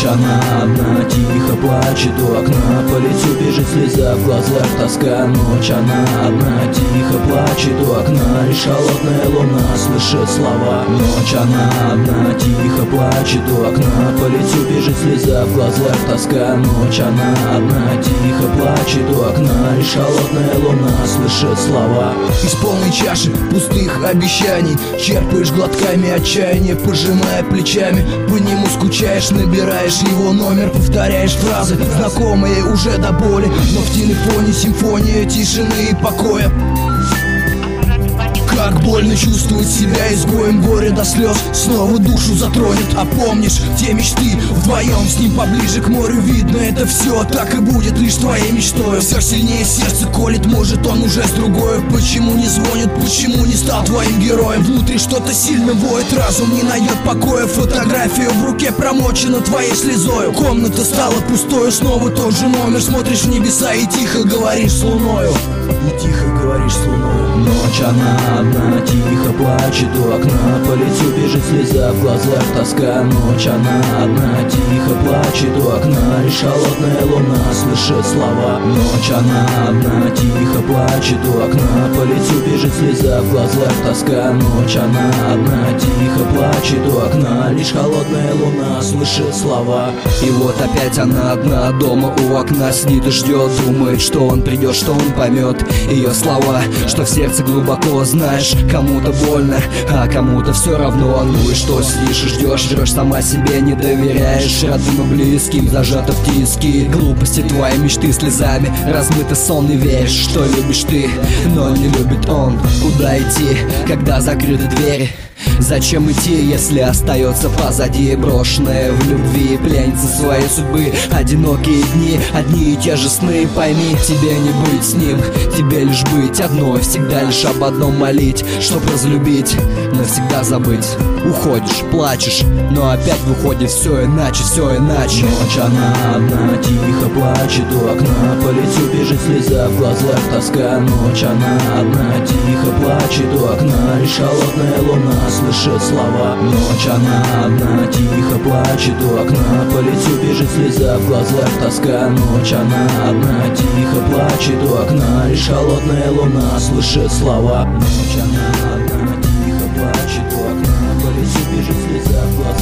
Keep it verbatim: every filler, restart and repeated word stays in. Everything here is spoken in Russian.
Ночь она одна, тихо плачет у окна, по лицу бежит слеза, в глазах тоска. Ночь она одна, тихо плачет у окна, лишь холодная луна слышит слова. Ночь она одна, тихо плачет у окна, по лицу бежит слеза, в глазах тоска. Ночь она одна, тихо плачет у окна, лишь холодная луна слышит слова. Из полной чаши пустых обещаний черпаешь глотками отчаяния, пожимая плечами. По нему скучаешь, набираешь его номер, повторяешь фразы, знакомые уже до боли, но в телефоне симфония тишины и покоя. Как больно чувствовать себя изгоем, горе до слез снова душу затронет. А помнишь те мечты, вдвоем с ним поближе к морю видно, это все так и будет лишь твоей мечтой. Все сильнее сердце колет, может он уже с другой. Почему не звонит, почему не стал твоим героем? Внутри что-то сильно воет, разум не найдет покоя. Фотография в руке промочена твоей слезою. Комната стала пустою, снова тот же номер. Смотришь в небеса и тихо говоришь с луною. И тихо говоришь с луною. Ночь она одна, тихо плачет у окна, по лицу бежит слеза, в глазах тоска. Ночь она одна, тихо плачет у окна, лишь холодная луна слышит слова. Ночь она одна, тихо плачет у окна, по лицу бежит слеза, в глазах тоска. Ночь она одна, тихо плачет у окна, лишь холодная луна слышит слова. И вот опять она одна, дома у окна сидит и ждет, думает, что он придет, что он поймет ее слова, что в сердце глубоко знаешь. Кому-то больно, а кому-то все равно. Ну и что, сидишь и ждешь, жрешь, сама себе не доверяешь. Родным и близким зажата в тиски, глупости твои мечты слезами размыты сон. И веришь, что любишь ты, но не любит он. Куда идти, когда закрыты двери? Зачем идти, если остается позади? Брошенная в любви, пленница своей судьбы, одинокие дни, одни и те же сны. Пойми, тебе не быть с ним, тебе лишь быть одной, всегда лишь об одном молить, чтоб разлюбить, навсегда забыть. Уходишь, плачешь, но опять выходит все иначе, все иначе. Ночь она одна, тихо плачет у окна, по лицу бежит слеза, в глазах тоска. Ночь она одна, тихо плачет у окна, лишь холодная луна слышит слова. Ночь она одна, тихо плачет у окна, по лицу бежит слеза, в глазах тоска. Ночь она одна, тихо плачет у окна, лишь холодная луна слышит слова. Ночь она одна, тихо плачет у окна, по лицу бежит слеза, в глазах